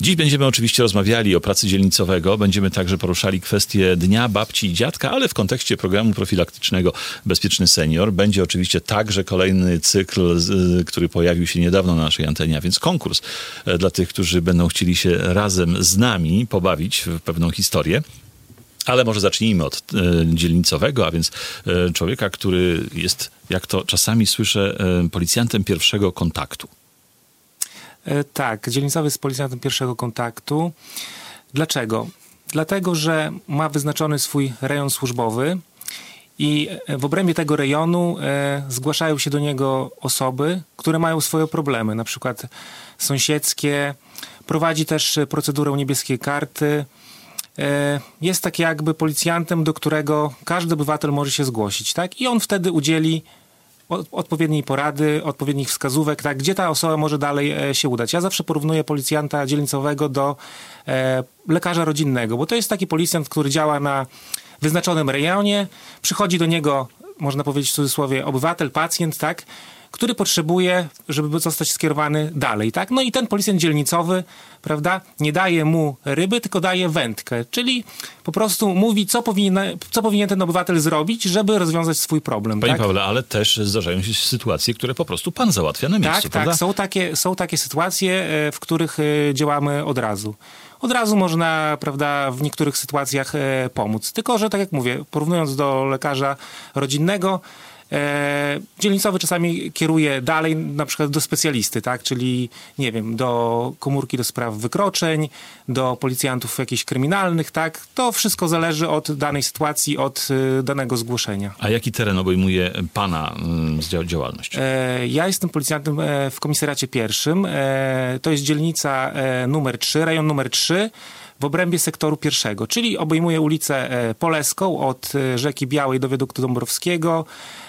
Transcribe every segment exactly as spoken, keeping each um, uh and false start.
Dziś będziemy oczywiście rozmawiali o pracy dzielnicowego. Będziemy także poruszali kwestię Dnia Babci i Dziadka, ale w kontekście programu profilaktycznego Bezpieczny Senior. Będzie oczywiście także kolejny cykl, który pojawił się niedawno na naszej antenie, a więc konkurs dla tych, którzy będą chcieli się razem z nami pobawić w pewną historię. Ale może zacznijmy od e, dzielnicowego, a więc e, człowieka, który jest, jak to czasami słyszę, e, policjantem pierwszego kontaktu. E, tak, dzielnicowy jest policjantem pierwszego kontaktu. Dlaczego? Dlatego, że ma wyznaczony swój rejon służbowy i w obrębie tego rejonu e, zgłaszają się do niego osoby, które mają swoje problemy, na przykład sąsiedzkie. Prowadzi też procedurę niebieskiej karty. Jest tak jakby policjantem, do którego każdy obywatel może się zgłosić, tak? I on wtedy udzieli odpowiedniej porady, odpowiednich wskazówek, tak? Gdzie ta osoba może dalej się udać. Ja zawsze porównuję policjanta dzielnicowego do e, lekarza rodzinnego, bo to jest taki policjant, który działa na wyznaczonym rejonie, przychodzi do niego, można powiedzieć w cudzysłowie, obywatel, pacjent, tak? Który potrzebuje, żeby zostać skierowany dalej, tak? No i ten policjant dzielnicowy, prawda, nie daje mu ryby, tylko daje wędkę, czyli po prostu mówi, co powinien, co powinien ten obywatel zrobić, żeby rozwiązać swój problem. Panie tak? Pawle, ale też zdarzają się sytuacje, które po prostu pan załatwia na miejscu, tak, prawda? Tak, są takie, są takie sytuacje, w których działamy od razu. Od razu można, prawda, w niektórych sytuacjach pomóc. Tylko że, tak jak mówię, porównując do lekarza rodzinnego, E, dzielnicowy czasami kieruje dalej, na przykład do specjalisty, tak? Czyli, nie wiem, do komórki do spraw wykroczeń, do policjantów jakichś kryminalnych, tak? To wszystko zależy od danej sytuacji, od y, danego zgłoszenia. A jaki teren obejmuje pana y, działalność? E, ja jestem policjantem e, w komisariacie pierwszym. E, to jest dzielnica e, numer trzy, rejon numer trzy. W obrębie sektoru pierwszego, czyli obejmuje ulicę e, Poleską od e, Rzeki Białej do Wiaduktu Dąbrowskiego,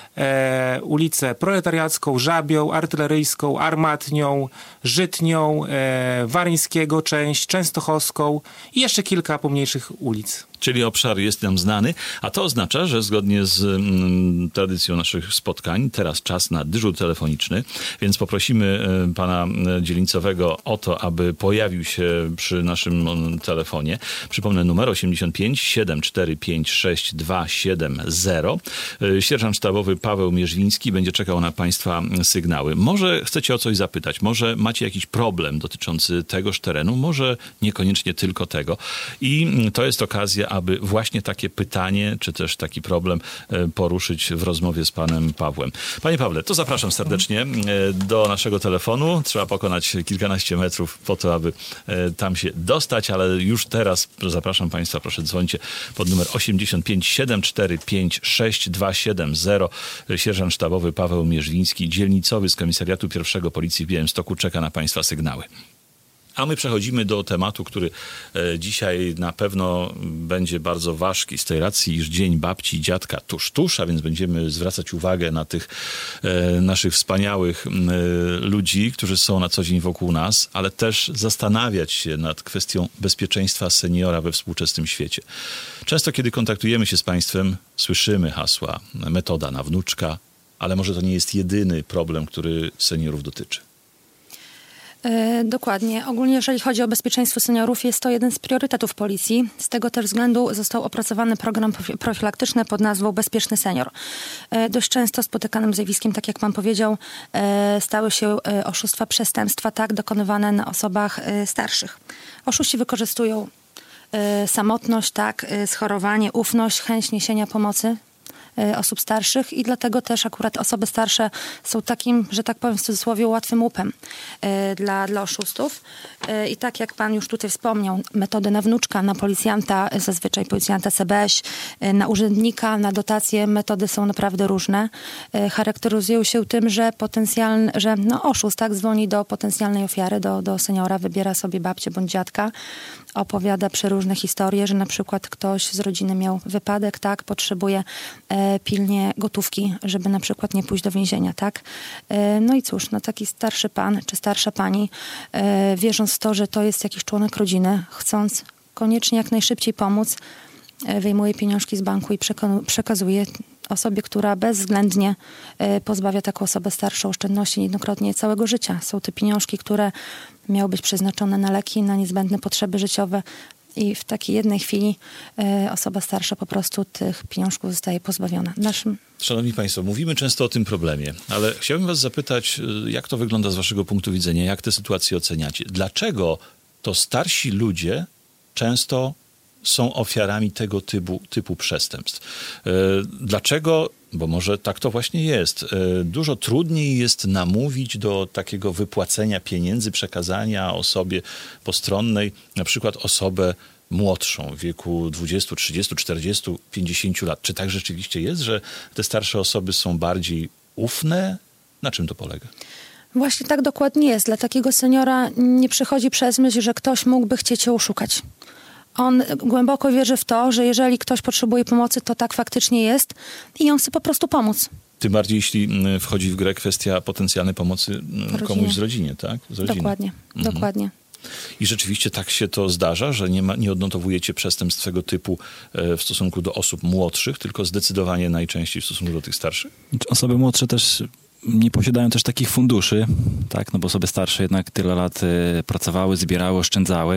E, ulicę Proletariacką, Żabią, Artyleryjską, Armatnią, Żytnią, e, Waryńskiego część, Częstochowską i jeszcze kilka pomniejszych ulic. Czyli obszar jest nam znany, a to oznacza, że zgodnie z mm, tradycją naszych spotkań, teraz czas na dyżur telefoniczny, więc poprosimy y, pana dzielnicowego o to, aby pojawił się przy naszym mm, telefonie. Przypomnę numer osiemdziesiąt pięć siedem cztery pięć sześć dwa siedem zero. Y, sierżant sztabowy Paweł Mierzwiński będzie czekał na państwa sygnały. Może chcecie o coś zapytać, może macie jakiś problem dotyczący tegoż terenu, może niekoniecznie tylko tego. I to jest okazja, aby właśnie takie pytanie, czy też taki problem poruszyć w rozmowie z panem Pawłem. Panie Pawle, to zapraszam serdecznie do naszego telefonu. Trzeba pokonać kilkanaście metrów po to, aby tam się dostać, ale już teraz zapraszam państwa, proszę dzwońcie pod numer osiemdziesiąt pięć siedem cztery pięć sześć dwa siedem zero. Sierżant sztabowy Paweł Mierzwiński, dzielnicowy z Komisariatu Pierwszego Policji w Białymstoku, czeka na państwa sygnały. A my przechodzimy do tematu, który e, dzisiaj na pewno będzie bardzo ważki z tej racji, iż Dzień Babci i Dziadka tuż, tuż, a więc będziemy zwracać uwagę na tych e, naszych wspaniałych e, ludzi, którzy są na co dzień wokół nas, ale też zastanawiać się nad kwestią bezpieczeństwa seniora we współczesnym świecie. Często, kiedy kontaktujemy się z państwem, słyszymy hasła metoda na wnuczka, ale może to nie jest jedyny problem, który seniorów dotyczy. Dokładnie. Ogólnie jeżeli chodzi o bezpieczeństwo seniorów, jest to jeden z priorytetów policji. Z tego też względu został opracowany program profilaktyczny pod nazwą Bezpieczny Senior. Dość często spotykanym zjawiskiem, tak jak pan powiedział, stały się oszustwa, przestępstwa, tak, dokonywane na osobach starszych. Oszuści wykorzystują samotność, tak, schorowanie, ufność, chęć niesienia pomocy osób starszych i dlatego też akurat osoby starsze są takim, że tak powiem w cudzysłowie, łatwym łupem dla, dla oszustów. I tak jak pan już tutaj wspomniał, metody na wnuczka, na policjanta, zazwyczaj policjanta C B Ś, na urzędnika, na dotacje, metody są naprawdę różne. Charakteryzują się tym, że potencjalny, że no oszust, tak, dzwoni do potencjalnej ofiary, do, do seniora, wybiera sobie babcię bądź dziadka, opowiada przeróżne historie, że na przykład ktoś z rodziny miał wypadek, tak, potrzebuje e, pilnie gotówki, żeby na przykład nie pójść do więzienia, tak. E, no i cóż, no taki starszy pan czy starsza pani, e, wierząc w to, że to jest jakiś członek rodziny, chcąc koniecznie jak najszybciej pomóc, e, wyjmuje pieniążki z banku i przekazuje osobie, która bezwzględnie pozbawia taką osobę starszą oszczędności niejednokrotnie całego życia. Są to pieniążki, które miały być przeznaczone na leki, na niezbędne potrzeby życiowe i w takiej jednej chwili osoba starsza po prostu tych pieniążków zostaje pozbawiona. Naszym... Szanowni Państwo, mówimy często o tym problemie, ale chciałbym Was zapytać, jak to wygląda z Waszego punktu widzenia, jak tę sytuację oceniacie? Dlaczego to starsi ludzie często są ofiarami tego typu, typu przestępstw? Dlaczego? Bo może tak to właśnie jest. Dużo trudniej jest namówić do takiego wypłacenia pieniędzy, przekazania osobie postronnej, na przykład osobę młodszą, w wieku dwudziestu, trzydziestu, czterdziestu, pięćdziesięciu lat. Czy tak rzeczywiście jest, że te starsze osoby są bardziej ufne? Na czym to polega? Właśnie tak dokładnie jest. Dla takiego seniora nie przychodzi przez myśl, że ktoś mógłby chcieć cię oszukać. On głęboko wierzy w to, że jeżeli ktoś potrzebuje pomocy, to tak faktycznie jest i on chce po prostu pomóc. Tym bardziej, jeśli wchodzi w grę kwestia potencjalnej pomocy komuś z rodziny, tak? Z rodziny. Dokładnie, mhm. dokładnie. I rzeczywiście tak się to zdarza, że nie, ma, nie odnotowujecie przestępstw tego typu w stosunku do osób młodszych, tylko zdecydowanie najczęściej w stosunku do tych starszych? Osoby młodsze też nie posiadają też takich funduszy, tak, no bo osoby starsze jednak tyle lat e, pracowały, zbierały, oszczędzały,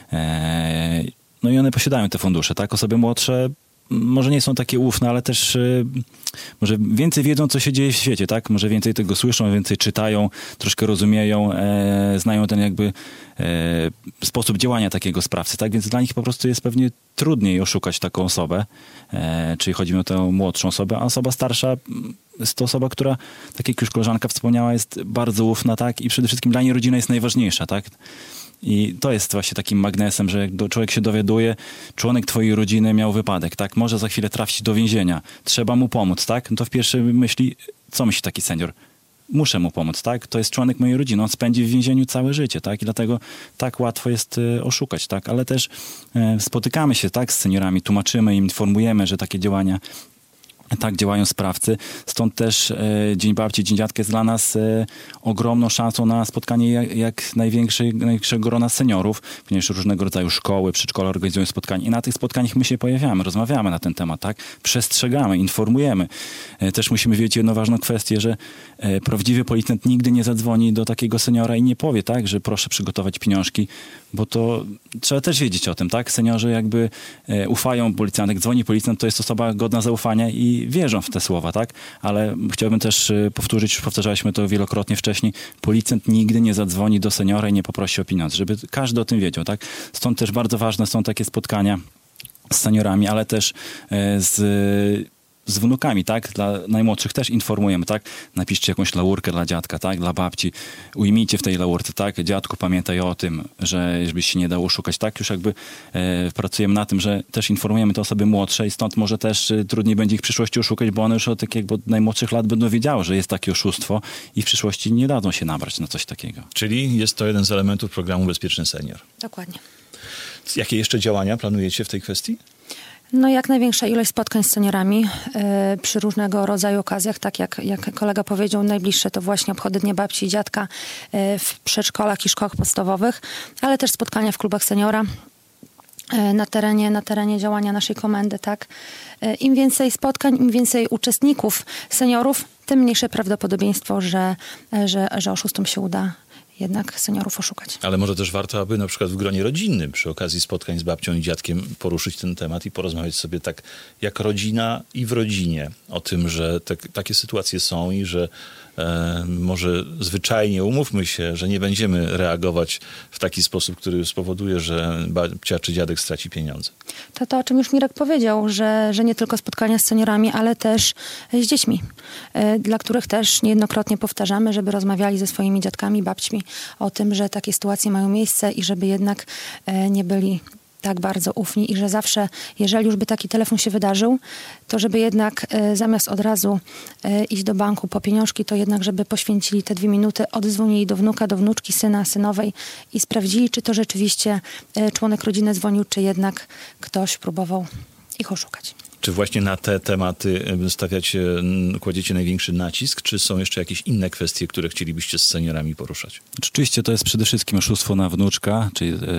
e, no i one posiadają te fundusze, tak, osoby młodsze może nie są takie ufne, ale też y, może więcej wiedzą, co się dzieje w świecie, tak? Może więcej tego słyszą, więcej czytają, troszkę rozumieją, e, znają ten jakby e, sposób działania takiego sprawcy, tak? Więc dla nich po prostu jest pewnie trudniej oszukać taką osobę, e, czyli chodzi mi o tę młodszą osobę, a osoba starsza jest to osoba, która, tak jak już koleżanka wspomniała, jest bardzo ufna, tak? I przede wszystkim dla niej rodzina jest najważniejsza, tak? I to jest właśnie takim magnesem, że jak człowiek się dowiaduje, członek twojej rodziny miał wypadek, tak? Może za chwilę trafić do więzienia. Trzeba mu pomóc, tak? No to w pierwszej myśli, co myśli taki senior? Muszę mu pomóc, tak? To jest członek mojej rodziny. On spędzi w więzieniu całe życie, tak? I dlatego tak łatwo jest y, oszukać, tak? Ale też y, spotykamy się, tak? Z seniorami, tłumaczymy im, informujemy, że takie działania tak działają sprawcy. Stąd też e, Dzień Babci, Dzień Dziadka jest dla nas e, ogromną szansą na spotkanie jak, jak największej, największego grona seniorów, ponieważ różnego rodzaju szkoły, przedszkola organizują spotkania i na tych spotkaniach my się pojawiamy, rozmawiamy na ten temat, tak? Przestrzegamy, informujemy. E, też musimy wiedzieć jedną ważną kwestię, że e, prawdziwy policjant nigdy nie zadzwoni do takiego seniora i nie powie, tak, że proszę przygotować pieniążki, bo to trzeba też wiedzieć o tym, tak? Seniorzy jakby e, ufają policjantom, jak dzwoni policjant, to jest osoba godna zaufania i wierzą w te słowa, tak? Ale chciałbym też powtórzyć, już powtarzaliśmy to wielokrotnie wcześniej, policjant nigdy nie zadzwoni do seniora i nie poprosi o pieniądze, żeby każdy o tym wiedział, tak? Stąd też bardzo ważne są takie spotkania z seniorami, ale też z z wnukami, tak? Dla najmłodszych też informujemy, tak? Napiszcie jakąś laurkę dla dziadka, tak? Dla babci. Ujmijcie w tej laurce, tak? Dziadku, pamiętaj o tym, że żebyś się nie dało oszukać, tak? Już jakby e, pracujemy na tym, że też informujemy te osoby młodsze i stąd może też e, trudniej będzie ich w przyszłości oszukać, bo one już od takich od najmłodszych lat będą wiedziały, że jest takie oszustwo i w przyszłości nie dadzą się nabrać na coś takiego. Czyli jest to jeden z elementów programu Bezpieczny Senior. Dokładnie. Jakie jeszcze działania planujecie w tej kwestii? No jak największa ilość spotkań z seniorami yy, przy różnego rodzaju okazjach, tak jak, jak kolega powiedział, najbliższe to właśnie obchody Dnia Babci i Dziadka yy, w przedszkolach i szkołach podstawowych, ale też spotkania w klubach seniora yy, na terenie, na terenie działania naszej komendy, tak. Yy, Im więcej spotkań, im więcej uczestników, seniorów, tym mniejsze prawdopodobieństwo, że, yy, że, że oszustom się uda jednak seniorów oszukać. Ale może też warto, aby na przykład w gronie rodzinnym przy okazji spotkań z babcią i dziadkiem poruszyć ten temat i porozmawiać sobie tak jak rodzina i w rodzinie o tym, że te, takie sytuacje są i że e, może zwyczajnie umówmy się, że nie będziemy reagować w taki sposób, który spowoduje, że babcia czy dziadek straci pieniądze. To to, o czym już Mirek powiedział, że, że nie tylko spotkania z seniorami, ale też z dziećmi, y, dla których też niejednokrotnie powtarzamy, żeby rozmawiali ze swoimi dziadkami, babćmi o tym, że takie sytuacje mają miejsce i żeby jednak y, nie byli tak bardzo ufni i że zawsze, jeżeli już by taki telefon się wydarzył, to żeby jednak y, zamiast od razu y, iść do banku po pieniążki, to jednak, żeby poświęcili te dwie minuty, oddzwonili do wnuka, do wnuczki, syna, synowej i sprawdzili, czy to rzeczywiście y, członek rodziny dzwonił, czy jednak ktoś próbował ich oszukać. Czy właśnie na te tematy stawiacie, kładziecie największy nacisk, czy są jeszcze jakieś inne kwestie, które chcielibyście z seniorami poruszać? Oczywiście to jest przede wszystkim oszustwo na wnuczka, czyli yy,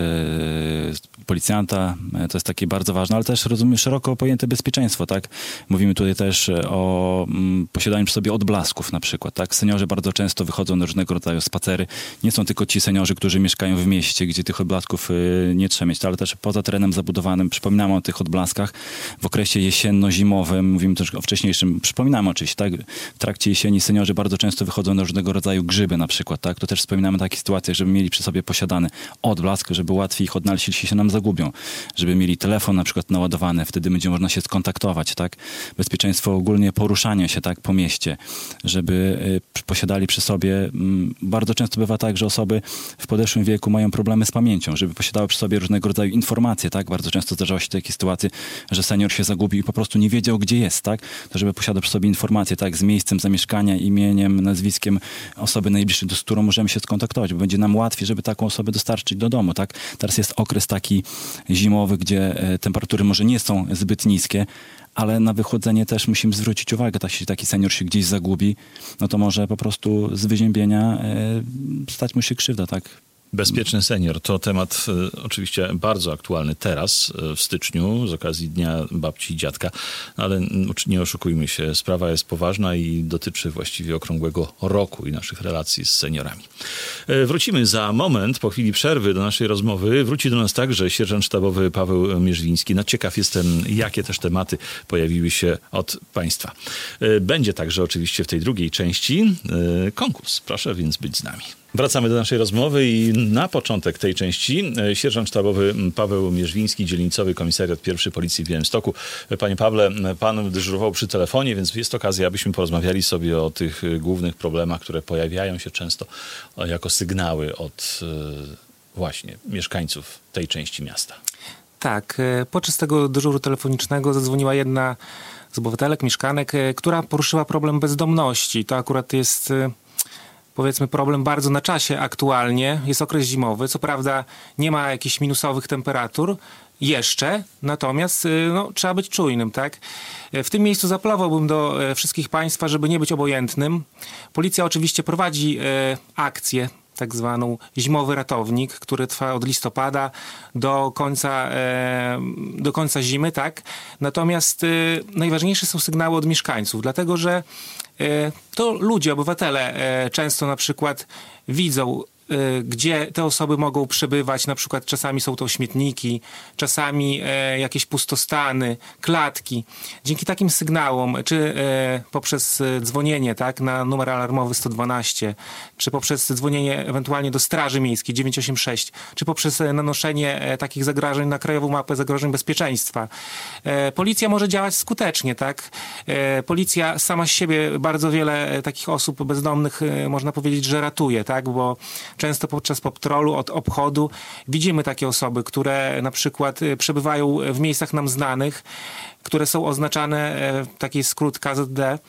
policjanta, to jest takie bardzo ważne, ale też rozumiem szeroko pojęte bezpieczeństwo, tak? Mówimy tutaj też o mm, posiadaniu przy sobie odblasków na przykład, tak? Seniorzy bardzo często wychodzą na różnego rodzaju spacery. Nie są tylko ci seniorzy, którzy mieszkają w mieście, gdzie tych odblasków yy, nie trzeba mieć, ale też poza terenem zabudowanym. Przypominamy o tych odblaskach w okresie jesienno-zimowym, mówimy też o wcześniejszym, przypominamy oczywiście, tak? W trakcie jesieni seniorzy bardzo często wychodzą na różnego rodzaju grzyby na przykład, tak? To też wspominamy takie sytuacje, żeby mieli przy sobie posiadany odblask, żeby łatwiej ich odnaleźć, jeśli się nam zagubią. Żeby mieli telefon na przykład naładowany, wtedy będzie można się skontaktować, tak? Bezpieczeństwo ogólnie poruszania się, tak? Po mieście. Żeby y, posiadali przy sobie, y, bardzo często bywa tak, że osoby w podeszłym wieku mają problemy z pamięcią, żeby posiadały przy sobie różnego rodzaju informacje, tak? Bardzo często zdarzały się takie sytuacje, że senior się zagubił i po prostu nie wiedział, gdzie jest, tak? To żeby posiadał przy sobie informacje, tak? Z miejscem zamieszkania, imieniem, nazwiskiem osoby najbliższej, z którą możemy się skontaktować, bo będzie nam łatwiej, żeby taką osobę dostarczyć do domu, tak? Teraz jest okres taki zimowy, gdzie temperatury może nie są zbyt niskie, ale na wychodzenie też musimy zwrócić uwagę, tak, jeśli taki senior się gdzieś zagubi, no to może po prostu z wyziębienia y, stać mu się krzywda, tak? Bezpieczny senior to temat e, oczywiście bardzo aktualny teraz, e, w styczniu, z okazji Dnia Babci i Dziadka, ale nie oszukujmy się, sprawa jest poważna i dotyczy właściwie okrągłego roku i naszych relacji z seniorami. E, wrócimy za moment, po chwili przerwy do naszej rozmowy. Wróci do nas także sierżant sztabowy Paweł Mierzwiński. No ciekaw jestem, jakie też tematy pojawiły się od państwa. E, będzie także oczywiście w tej drugiej części e, konkurs. Proszę więc być z nami. Wracamy do naszej rozmowy i na początek tej części sierżant sztabowy Paweł Mierzwiński, dzielnicowy komisariat pierwszy Policji w Białymstoku. Panie Pawle, pan dyżurował przy telefonie, więc jest okazja, abyśmy porozmawiali sobie o tych głównych problemach, które pojawiają się często jako sygnały od właśnie mieszkańców tej części miasta. Tak, podczas tego dyżuru telefonicznego zadzwoniła jedna z obywatelek, mieszkanek, która poruszyła problem bezdomności. To akurat jest, powiedzmy, problem bardzo na czasie aktualnie. Jest okres zimowy, co prawda nie ma jakichś minusowych temperatur jeszcze, natomiast no, trzeba być czujnym, tak? W tym miejscu zapelowałbym do wszystkich państwa, żeby nie być obojętnym. Policja oczywiście prowadzi e, akcję, tak zwaną zimowy ratownik, który trwa od listopada do końca, e, do końca zimy, tak? Natomiast e, najważniejsze są sygnały od mieszkańców, dlatego że e, to ludzie, obywatele e, często na przykład widzą, gdzie te osoby mogą przebywać, na przykład czasami są to śmietniki, czasami e, jakieś pustostany, klatki. Dzięki takim sygnałom, czy e, poprzez dzwonienie, tak, na numer alarmowy sto dwanaście, czy poprzez dzwonienie ewentualnie do Straży Miejskiej dziewięćset osiemdziesiąt sześć, czy poprzez nanoszenie e, takich zagrożeń na Krajową Mapę Zagrożeń Bezpieczeństwa. E, policja może działać skutecznie, tak? E, policja sama z siebie bardzo wiele takich osób bezdomnych, e, można powiedzieć, że ratuje, tak? Bo często podczas patrolu od obchodu widzimy takie osoby, które na przykład przebywają w miejscach nam znanych, które są oznaczane, taki skrót K Z D,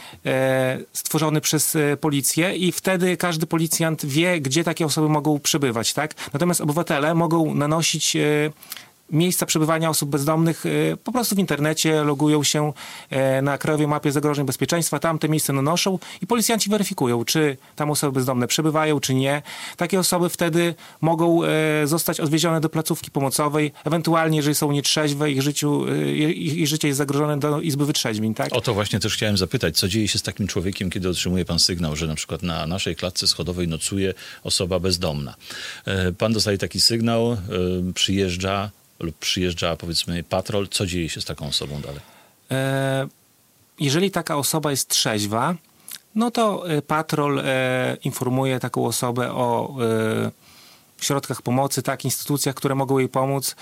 stworzony przez policję i wtedy każdy policjant wie, gdzie takie osoby mogą przebywać, tak? Natomiast obywatele mogą nanosić miejsca przebywania osób bezdomnych po prostu w internecie, logują się na Krajowej Mapie Zagrożeń Bezpieczeństwa, tam te miejsca nanoszą i policjanci weryfikują, czy tam osoby bezdomne przebywają, czy nie. Takie osoby wtedy mogą zostać odwiezione do placówki pomocowej, ewentualnie, jeżeli są nietrzeźwe, ich, życiu, ich życie jest zagrożone, do Izby Wytrzeźwień. Tak? O to właśnie też chciałem zapytać, co dzieje się z takim człowiekiem, kiedy otrzymuje pan sygnał, że na przykład na naszej klatce schodowej nocuje osoba bezdomna. Pan dostaje taki sygnał, przyjeżdża lub przyjeżdża, powiedzmy, patrol, co dzieje się z taką osobą dalej? E, jeżeli taka osoba jest trzeźwa, no to patrol e, informuje taką osobę o e, środkach pomocy, tak, instytucjach, które mogą jej pomóc.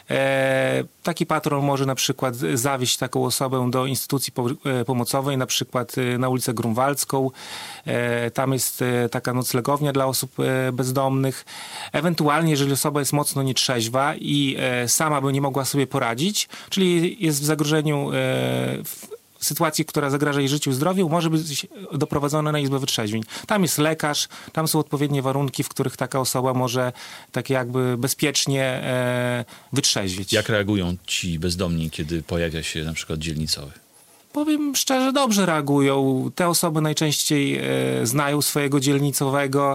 E, taki patrol może na przykład zawieźć taką osobę do instytucji po, e, pomocowej, na przykład e, na ulicę Grunwaldzką. E, tam jest e, taka noclegownia dla osób e, bezdomnych. Ewentualnie, jeżeli osoba jest mocno nietrzeźwa i e, sama by nie mogła sobie poradzić, czyli jest w zagrożeniu, e, w, sytuacji, która zagraża jej życiu i zdrowiu, może być doprowadzona na izbę wytrzeźwień. Tam jest lekarz, tam są odpowiednie warunki, w których taka osoba może tak jakby bezpiecznie e, wytrzeźwieć. Jak reagują ci bezdomni, kiedy pojawia się na przykład dzielnicowy? Powiem szczerze, dobrze reagują. Te osoby najczęściej e, znają swojego dzielnicowego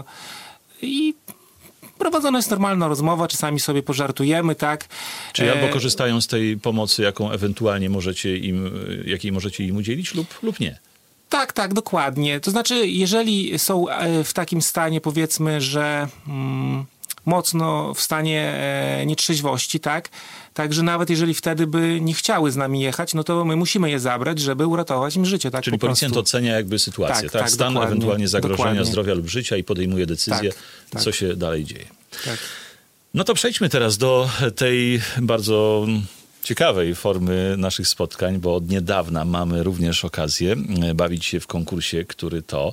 i prowadzona jest normalna rozmowa, czasami sobie pożartujemy, tak? Czy albo korzystają z tej pomocy, jaką ewentualnie możecie im, jakiej możecie im udzielić lub, lub nie? Tak, tak, dokładnie. To znaczy, jeżeli są w takim stanie, powiedzmy, że mm, mocno w stanie e, nietrzeźwości, tak? Także nawet jeżeli wtedy by nie chciały z nami jechać, no to my musimy je zabrać, żeby uratować im życie. Tak, czyli policjant prostu. ocenia jakby sytuację, tak? Tak, tak, Stan dokładnie, ewentualnie zagrożenia dokładnie. zdrowia lub życia i podejmuje decyzję, Tak, tak. co się dalej dzieje. Tak. No to przejdźmy teraz do tej bardzo ciekawej formy naszych spotkań, bo od niedawna mamy również okazję bawić się w konkursie, który to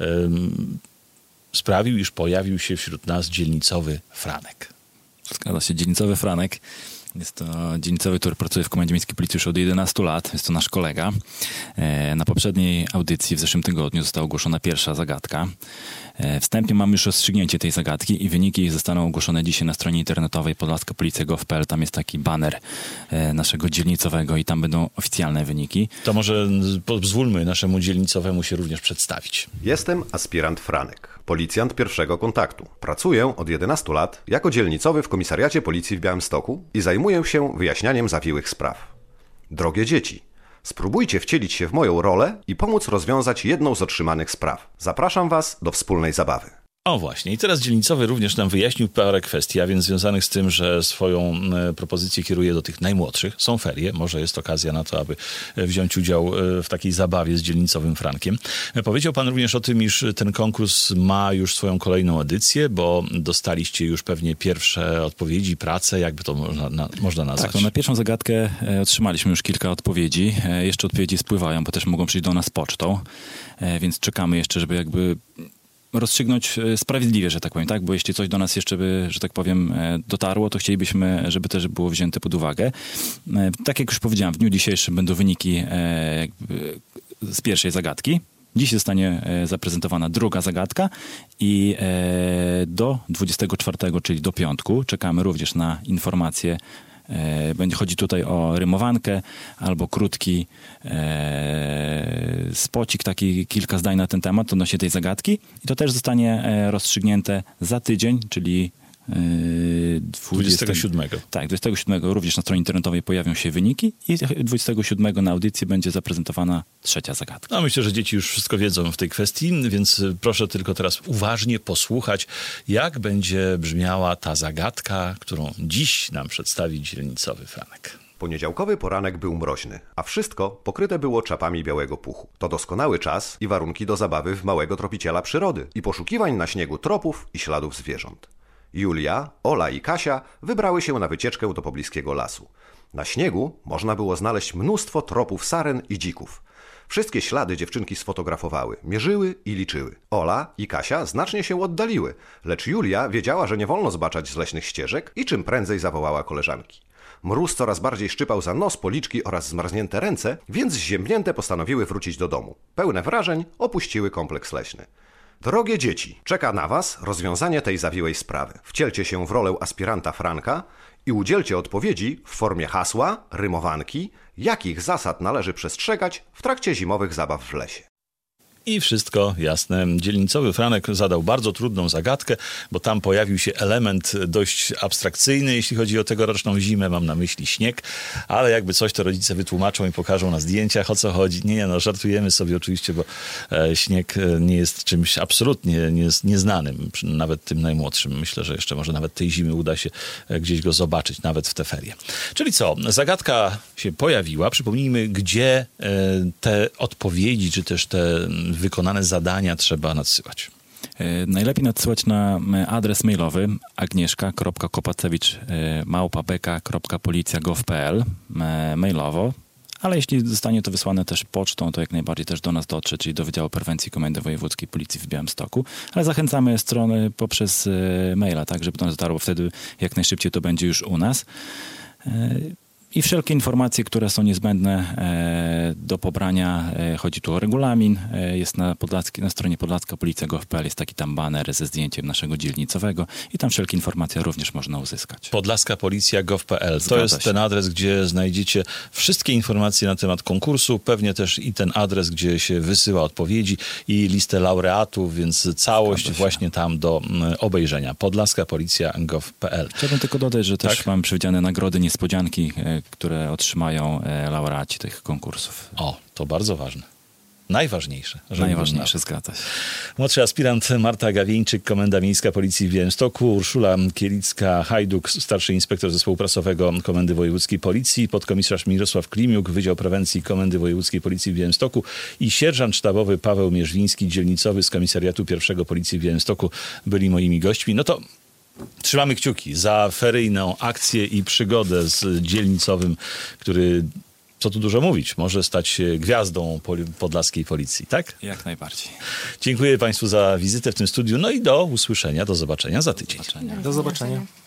um, sprawił, iż pojawił się wśród nas dzielnicowy Franek. Zgadza się, dzielnicowy Franek. Jest to dzielnicowy, który pracuje w Komendzie Miejskiej Policji już od jedenastu lat. Jest to nasz kolega. Na poprzedniej audycji w zeszłym tygodniu została ogłoszona pierwsza zagadka. Wstępnie mamy już rozstrzygnięcie tej zagadki i wyniki zostaną ogłoszone dzisiaj na stronie internetowej podlaska policja kropka gov kropka p l. Tam jest taki baner naszego dzielnicowego i tam będą oficjalne wyniki. To może pozwólmy naszemu dzielnicowemu się również przedstawić. Jestem aspirant Franek, policjant pierwszego kontaktu. Pracuję od jedenastu lat jako dzielnicowy w komisariacie policji w Białymstoku i zajmuję się wyjaśnianiem zawiłych spraw. Drogie dzieci, spróbujcie wcielić się w moją rolę i pomóc rozwiązać jedną z otrzymanych spraw. Zapraszam Was do wspólnej zabawy. O właśnie, i teraz dzielnicowy również nam wyjaśnił parę kwestii, a więc związanych z tym, że swoją e, propozycję kieruje do tych najmłodszych. Są ferie, może jest okazja na to, aby wziąć udział e, w takiej zabawie z dzielnicowym Frankiem. E, powiedział pan również o tym, iż ten konkurs ma już swoją kolejną edycję, bo dostaliście już pewnie pierwsze odpowiedzi, pracę, jakby to można, na, można nazwać. Tak, no na pierwszą zagadkę e, otrzymaliśmy już kilka odpowiedzi. E, jeszcze odpowiedzi spływają, bo też mogą przyjść do nas pocztą, e, więc czekamy jeszcze, żeby jakby rozstrzygnąć sprawiedliwie, że tak powiem, tak? Bo jeśli coś do nas jeszcze by, że tak powiem, dotarło, to chcielibyśmy, żeby też było wzięte pod uwagę. Tak jak już powiedziałem, w dniu dzisiejszym będą wyniki jakby z pierwszej zagadki. Dziś zostanie zaprezentowana druga zagadka i do dwudziestego czwartego, czyli do piątku, czekamy również na informacje. Będzie chodzi tutaj o rymowankę albo krótki e, spocik, taki kilka zdań na ten temat odnośnie tej zagadki i to też zostanie rozstrzygnięte za tydzień, czyli dwudziestego siódmego. Tak, dwudziestego siódmego również na stronie internetowej pojawią się wyniki i dwudziestego siódmego na audycji będzie zaprezentowana trzecia zagadka. No myślę, że dzieci już wszystko wiedzą w tej kwestii, więc proszę tylko teraz uważnie posłuchać, jak będzie brzmiała ta zagadka, którą dziś nam przedstawi dzielnicowy Franek. Poniedziałkowy poranek był mroźny, a wszystko pokryte było czapami białego puchu. To doskonały czas i warunki do zabawy w małego tropiciela przyrody i poszukiwań na śniegu tropów i śladów zwierząt. Julia, Ola i Kasia wybrały się na wycieczkę do pobliskiego lasu. Na śniegu można było znaleźć mnóstwo tropów saren i dzików. Wszystkie ślady dziewczynki sfotografowały, mierzyły i liczyły. Ola i Kasia znacznie się oddaliły, lecz Julia wiedziała, że nie wolno zbaczać z leśnych ścieżek i czym prędzej zawołała koleżanki. Mróz coraz bardziej szczypał za nos, policzki oraz zmarznięte ręce, więc zziębnięte postanowiły wrócić do domu. Pełne wrażeń opuściły kompleks leśny. Drogie dzieci, czeka na Was rozwiązanie tej zawiłej sprawy. Wcielcie się w rolę aspiranta Franka i udzielcie odpowiedzi w formie hasła, rymowanki, jakich zasad należy przestrzegać w trakcie zimowych zabaw w lesie. I wszystko jasne. Dzielnicowy Franek zadał bardzo trudną zagadkę, bo tam pojawił się element dość abstrakcyjny, jeśli chodzi o tegoroczną zimę, mam na myśli śnieg, ale jakby coś, to rodzice wytłumaczą i pokażą na zdjęciach, o co chodzi. Nie, no żartujemy sobie oczywiście, bo e, śnieg nie jest czymś absolutnie nie, nieznanym, nawet tym najmłodszym. Myślę, że jeszcze może nawet tej zimy uda się gdzieś go zobaczyć, nawet w te ferie. Czyli co, zagadka się pojawiła. Przypomnijmy, gdzie e, te odpowiedzi, czy też te wykonane zadania trzeba nadsyłać. Najlepiej nadsyłać na adres mailowy agnieszka kropka kopacewicz małpa beka kropka policja kropka gov kropka p l mailowo, ale jeśli zostanie to wysłane też pocztą, to jak najbardziej też do nas dotrze, czyli do Wydziału Prewencji Komendy Wojewódzkiej Policji w Białymstoku, ale zachęcamy strony poprzez maila, tak, żeby to nas dotarło, wtedy jak najszybciej to będzie już u nas. I wszelkie informacje, które są niezbędne e, do pobrania, e, chodzi tu o regulamin, e, jest na, Podlacki, na stronie podlacka policja kropka gov kropka p l, jest taki tam baner ze zdjęciem naszego dzielnicowego i tam wszelkie informacje również można uzyskać. podlaska policja kropka gov kropka p l. To Zgadza jest się. ten adres, gdzie znajdziecie wszystkie informacje na temat konkursu, pewnie też i ten adres, gdzie się wysyła odpowiedzi i listę laureatów, więc całość właśnie tam do mm, obejrzenia. podlaska policja kropka gov kropka p l. Chciałbym tylko dodać, że też Tak? mam przewidziane nagrody, niespodzianki, e, które otrzymają e, laureaci tych konkursów. O, to bardzo ważne. Najważniejsze. żeby Najważniejsze, zgadza się. Młodszy aspirant Marta Gawieńczyk, Komenda Miejska Policji w Białymstoku, Urszula Kielicka-Hajduk, starszy inspektor zespołu prasowego Komendy Wojewódzkiej Policji, podkomisarz Mirosław Klimiuk, Wydział Prewencji Komendy Wojewódzkiej Policji w Białymstoku i sierżant sztabowy Paweł Mierzwiński, dzielnicowy z Komisariatu Pierwszego Policji w Białymstoku byli moimi gośćmi. No to trzymamy kciuki za feryjną akcję i przygodę z dzielnicowym, który, co tu dużo mówić, może stać się gwiazdą poli- podlaskiej policji, tak? Jak najbardziej. Dziękuję Państwu za wizytę w tym studiu, no i do usłyszenia, do zobaczenia za tydzień. Do zobaczenia. Do zobaczenia.